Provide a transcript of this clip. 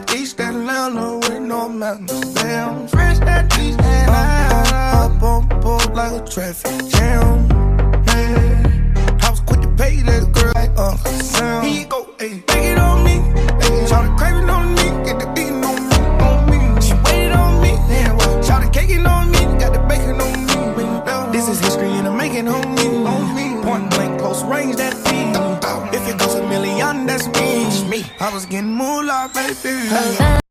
East Atlanta with no mountains. Damn, fresh that East Atlanta. Up on board like a traffic jam. Man, I was quick to pay that girl like Uncle Sam. Here you go, ayy, take it on me. Ayy, shout the craving on me, get the beating on me, on me. She waited on me, yeah, well, shout the caking on me, got the bacon on me. This is history and I'm making on me. Point blank, close range, that feed. If it goes a million, that's me. I was getting moolah, baby.